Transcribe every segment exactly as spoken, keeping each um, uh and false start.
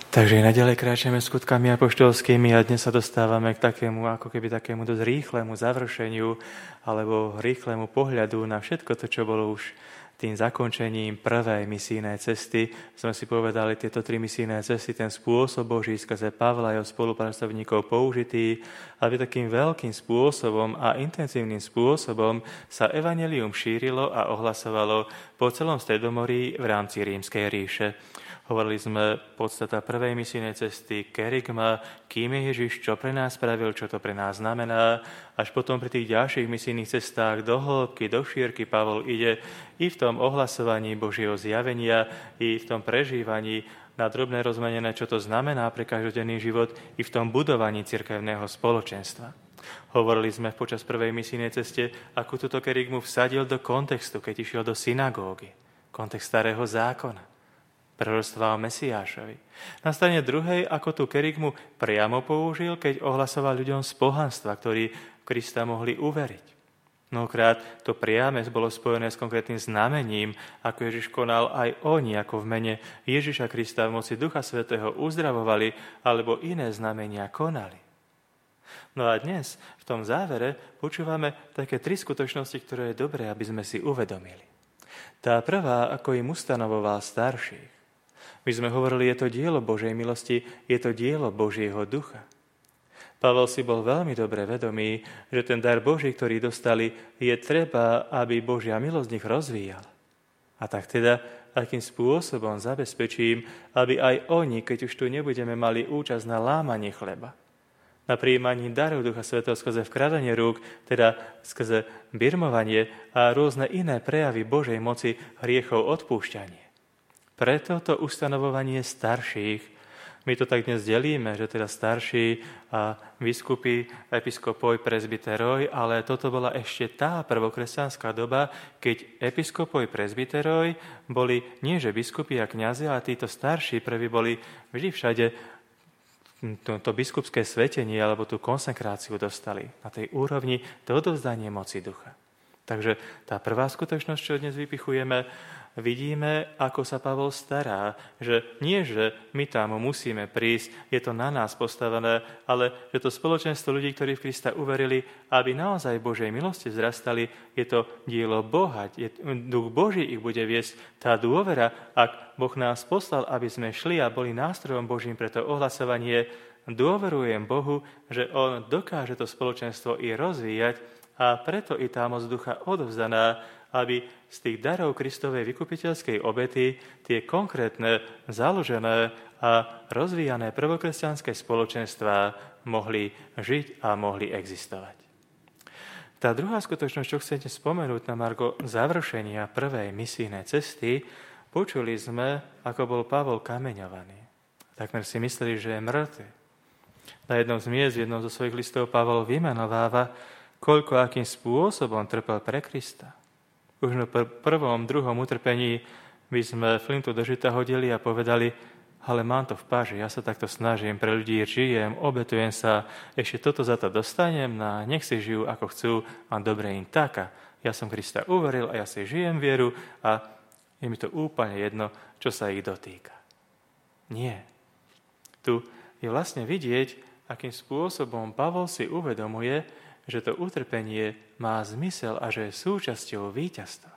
Takže naďalej kráčame skutkami apoštolskými a dnes sa dostávame k takému, ako keby takému dosť rýchlemu završeniu alebo rýchlemu pohľadu na všetko to, čo bolo už tým zakončením prvej misijnej cesty. Sme si povedali tieto tri misijné cesty, ten spôsob Boží skrze Pavla a jeho spolupracovníkov použitý, aby takým veľkým spôsobom a intenzívnym spôsobom sa evanjelium šírilo a ohlasovalo po celom Stredomorí v rámci Rímskej ríše. Hovorili sme podstata prvej misijnej cesty, kerygma, kým je Ježiš, čo pre nás spravil, čo to pre nás znamená. Až potom pri tých ďalších misijných cestách do hĺbky, do šírky Pavol ide i v tom ohlasovaní Božieho zjavenia, i v tom prežívaní na drobné rozmenené, čo to znamená pre každodenný život, i v tom budovaní cirkevného spoločenstva. Hovorili sme počas prvej misijnej ceste, ako túto kerygmu vsadil do kontextu, keď išiel do synagógy, kontext starého zákona, proroctvá o Mesiášovi. Na strane druhej, ako tú kerygmu priamo použil, keď ohlasoval ľuďom z pohanstva, ktorí Krista mohli uveriť. Mnohokrát to priame bolo spojené s konkrétnym znamením, ako Ježiš konal aj oni, ako v mene Ježiša Krista v moci Ducha Svätého uzdravovali, alebo iné znamenia konali. No a dnes, v tom závere, počúvame také tri skutočnosti, ktoré je dobré, aby sme si uvedomili. Tá prvá, ako im ustanovoval starších. My sme hovorili, je to dielo Božej milosti, je to dielo Božieho ducha. Pavel si bol veľmi dobre vedomý, že ten dar Boží, ktorý dostali, je treba, aby Božia milosť nich rozvíjala. A tak teda, akým spôsobom zabezpečím, aby aj oni, keď už tu nebudeme mali účasť na lámaní chleba, na prijímaní darov Ducha Svätého skrze vkradanie rúk, teda skrze birmovanie a rôzne iné prejavy Božej moci, hriechov odpúšťanie. Preto to ustanovovanie starších, my to tak dnes delíme, že teda starší a biskupy, episkopoj, presbyteroj, ale toto bola ešte tá prvokresťanská doba, keď episkopoj, presbyteroj boli nie že biskupy a kňazi, ale títo starší prví boli vždy všade to, to biskupské svetenie alebo tú konsekráciu dostali na tej úrovni to odovzdanie moci ducha. Takže tá prvá skutočnosť, čo dnes vypichujeme, vidíme, ako sa Pavol stará, že nie, že my tam musíme prísť, je to na nás postavené, ale že to spoločenstvo ľudí, ktorí v Krista uverili, aby naozaj Božej milosti vzrastali, je to dielo Boha, je, Duch Boží ich bude viesť. Tá dôvera, ak Boh nás poslal, aby sme šli a boli nástrojom Božím pre to ohlasovanie, dôverujem Bohu, že On dokáže to spoločenstvo i rozvíjať a preto i tá moc ducha odovzdaná, aby z tých darov Kristovej vykupiteľskej obety tie konkrétne, založené a rozvíjané prvokresťanské spoločenstvá mohli žiť a mohli existovať. Tá druhá skutočnosť, čo chcete spomenúť na margo završenia prvej misijnej cesty, počuli sme, ako bol Pavol kameňovaný. Takmer si mysleli, že je mŕtvy. Na jednom z miest, v jednom zo svojich listov Pavol vymenováva, koľko akým spôsobom trpel pre Krista. Už na prvom, druhom utrpení by sme flintu do žita hodili a povedali, ale mám to v páži, ja sa takto snažím, pre ľudí žijem, obetujem sa, ešte toto za to dostanem, no nech si žijú ako chcú, a dobre im taká. Ja som Krista uveril a ja si žijem vieru a je mi to úplne jedno, čo sa ich dotýka. Nie. Tu je vlastne vidieť, akým spôsobom Pavol si uvedomuje, že to utrpenie má zmysel a že je súčasťou víťazstva.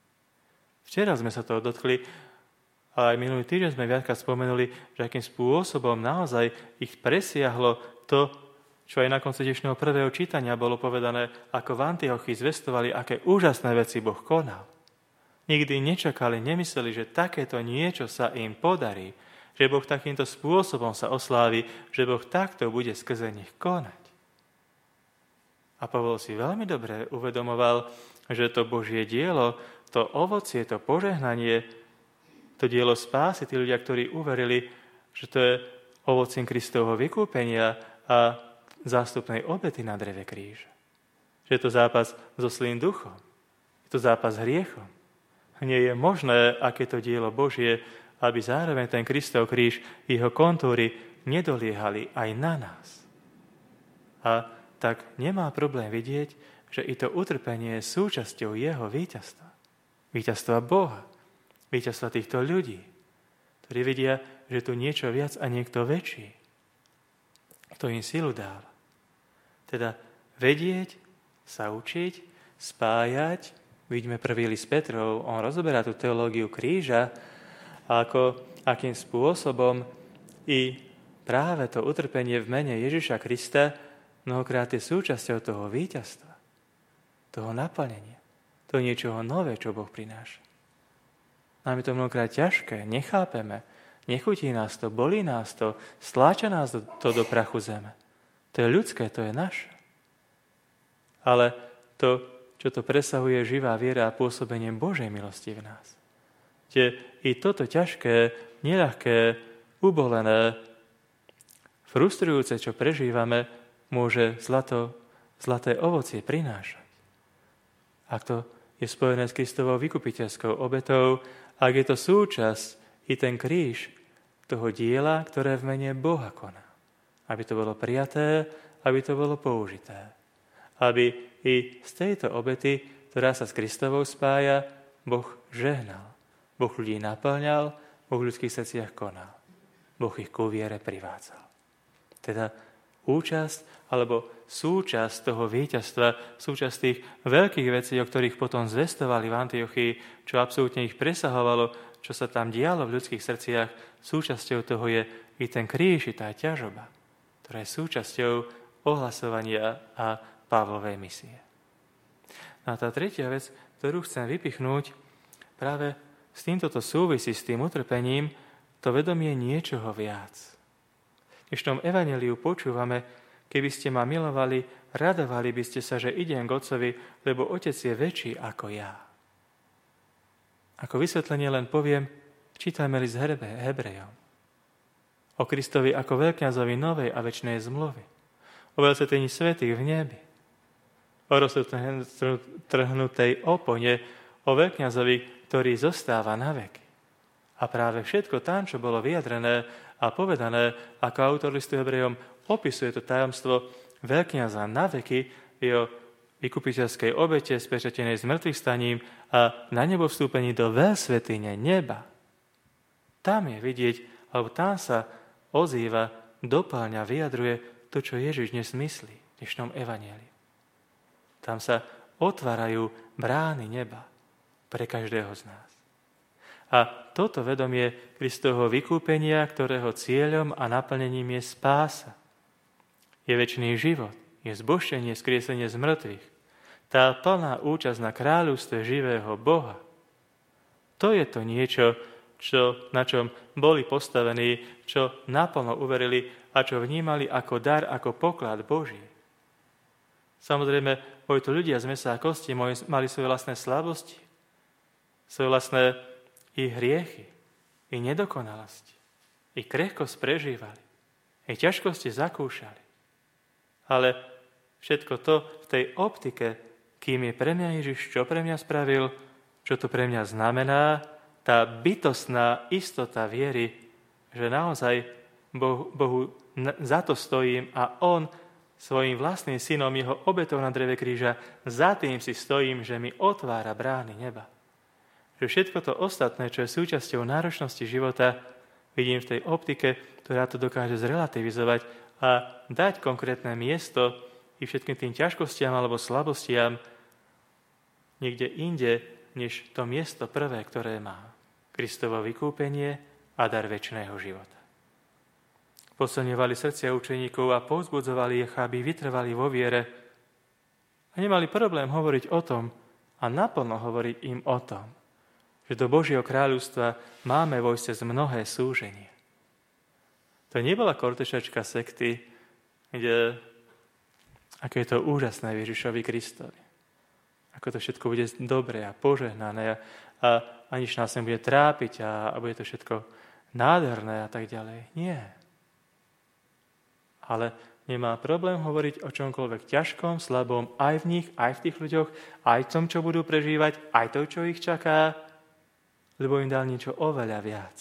Včera sme sa toho dotkli, ale aj minulý týždeň sme viackrát spomenuli, že akým spôsobom naozaj ich presiahlo to, čo aj na konci dnešného prvého čítania bolo povedané, ako v Antiochii zvestovali, aké úžasné veci Boh konal. Nikdy nečakali, nemysleli, že takéto niečo sa im podarí, že Boh takýmto spôsobom sa oslávi, že Boh takto bude skrze nich konať. A Pavol si veľmi dobre uvedomoval, že to Božie dielo, to ovocie, to požehnanie, to dielo spásy, tí ľudia, ktorí uverili, že to je ovocím Kristovho vykúpenia a zástupnej obety na dreve kríža. Že je to zápas so zlým duchom. Je to zápas s hriechom. Nie je možné, aké to dielo Božie, aby zároveň ten Kristov kríž, jeho kontúry nedoliehali aj na nás. A tak nemá problém vidieť, že i to utrpenie je súčasťou jeho víťazstva. Víťazstva Boha. Víťazstva týchto ľudí, ktorí vidia, že tu niečo viac a niekto väčší, kto im silu dáva. Teda vedieť, sa učiť, spájať. Vidíme prvý list Petrov, on rozoberá tú teológiu kríža, ako, akým spôsobom i práve to utrpenie v mene Ježiša Krista mnohokrát je súčasťou toho víťazstva, toho naplnenia, toho niečoho nové, čo Boh prináša. Nám je to mnohokrát ťažké, nechápeme, nechutí nás to, bolí nás to, stláča nás to, to do prachu zeme. To je ľudské, to je naše. Ale to, čo to presahuje živá viera a pôsobenie Božej milosti v nás. Tie i toto ťažké, neľahké, ubolené, frustrujúce, čo prežívame, môže zlato, zlaté ovocie prinášať. Ak to je spojené s Kristovou vykupiteľskou obetou, ak je to súčasť i ten kríž toho diela, ktoré v mene Boha koná. Aby to bolo prijaté, aby to bolo použité. Aby i z tejto obety, ktorá sa s Kristovou spája, Boh žehnal. Boh ľudí naplňal, Boh v ľudských srdciach konal. Boh ich ku viere privádzal. Teda účasť alebo súčasť toho víťazstva, súčasť tých veľkých vecí, o ktorých potom zvestovali v Antiochii, čo absolútne ich presahovalo, čo sa tam dialo v ľudských srdciach, súčasťou toho je i ten kríž, i tá ťažoba, ktorá je súčasťou ohlasovania a Pavlovej misie. A tá tretia vec, ktorú chcem vypichnúť, práve s týmto to súvisí, s tým utrpením, to vedomie niečoho viac. V dnešnom evanjeliu počúvame, keby ste ma milovali, radovali by ste sa, že idem k Otcovi, lebo Otec je väčší ako ja. Ako vysvetlenie len poviem, čítajme list Hebrejom. O Kristovi ako veľkňazovi novej a večnej zmluvy. O veľsvetení svätých v nebi. O roztrhnutej opone, o veľkňazovi, ktorý zostáva na veky. A práve všetko tam, čo bolo vyjadrené a povedané, ako autor listu Hebrejom opisuje to tajomstvo veľkňaza na veky, jeho vykupiteľskej obete, spečatenej z mŕtvych staním a na nebo vstúpení do veľsvätyne neba. Tam je vidieť, alebo tam sa ozýva, dopĺňa, vyjadruje to, čo Ježiš dnes myslí v dnešnom evanjeliu. Tam sa otvárajú brány neba pre každého z nás. A toto vedomie Kristovho vykúpenia, ktorého cieľom a naplnením je spása, je večný život, je zbožšenie, skriesenie z mŕtvych, tá plná účasť na kráľovstve živého Boha. To je to niečo, čo, na čom boli postavení, čo naplno uverili a čo vnímali ako dar, ako poklad Boží. Samozrejme, boli to ľudia z mesa a kosti, mali svoje vlastné slabosti, svoje vlastné i hriechy, i nedokonalosti, i krehkosť prežívali, i ťažkosti zakúšali. Ale všetko to v tej optike, kým je pre mňa Ježiš, čo pre mňa spravil, čo to pre mňa znamená, tá bytostná istota viery, že naozaj Bohu, Bohu za to stojím a On svojim vlastným synom, jeho obetou na dreve kríža, za tým si stojím, že mi otvára brány neba. Že všetko to ostatné, čo je súčasťou náročnosti života, vidím v tej optike, ktorá to dokáže zrelativizovať a dať konkrétne miesto i všetkým tým ťažkostiam alebo slabostiam niekde inde, než to miesto prvé, ktoré má. Kristovo vykúpenie a dar večného života. Posilňovali srdcia učeníkov a povzbudzovali ich, aby vytrvali vo viere a nemali problém hovoriť o tom a naplno hovoriť im o tom, že do Božieho kráľovstva máme vojsť cez mnohé súženie. To nebola kortešačka sekty, kde aké je to úžasné Ježišovi Kristovi. Ako to všetko bude dobré a požehnané a, a aniž nás nebude trápiť a, a bude to všetko nádherné a tak ďalej. Nie. Ale nemá problém hovoriť o čomkoľvek ťažkom, slabom aj v nich, aj v tých ľuďoch, aj v tom, čo budú prežívať, aj to, čo ich čaká, lebo im dal niečo oveľa viac.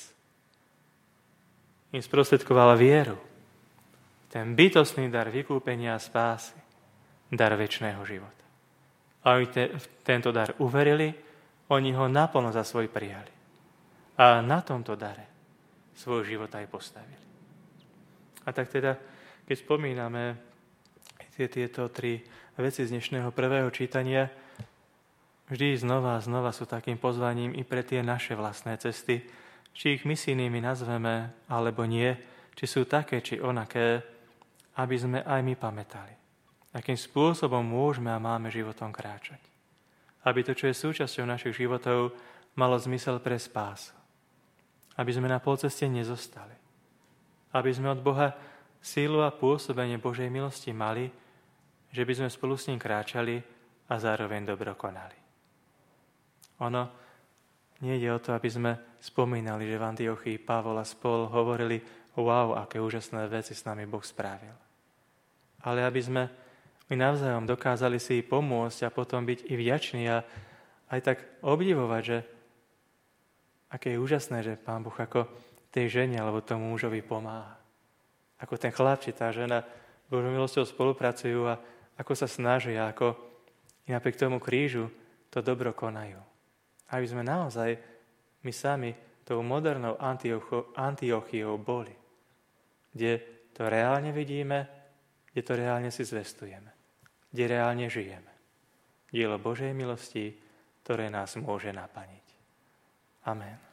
Im sprostredkoval vieru. Ten bytostný dar vykúpenia a spásy. Dar večného života. A oni te, tento dar uverili, oni ho naplno za svoj prijali. A na tomto dare, svoj život aj postavili. A tak teda, keď spomíname tie, tieto tri veci z dnešného prvého čítania, vždy znova a znova sú takým pozvaním i pre tie naše vlastné cesty, či ich misijnými nazveme, alebo nie, či sú také, či onaké, aby sme aj my pamätali, akým spôsobom môžeme a máme životom kráčať. Aby to, čo je súčasťou našich životov, malo zmysel pre spásu. Aby sme na polceste nezostali. Aby sme od Boha sílu a pôsobenie Božej milosti mali, že by sme spolu s ním kráčali a zároveň dobro konali. Ono nie ide o to, aby sme spomínali, že v Antiochii Pavol a spol hovorili, wow, aké úžasné veci s nami Boh spravil. Ale aby sme my navzájom dokázali si pomôcť a potom byť i vďační a aj tak obdivovať, že aké je úžasné, že Pán Boh ako tej žene alebo tomu mužovi pomáha. Ako ten chlapči, tá žena Božou milosťou spolupracujú a ako sa snažia, ako i napriek tomu krížu to dobro konajú. Aby sme naozaj my sami tou modernou Antiochiou boli, kde to reálne vidíme, kde to reálne si zvestujeme, kde reálne žijeme. Dielo Božej milosti, ktoré nás môže napaniť. Amen.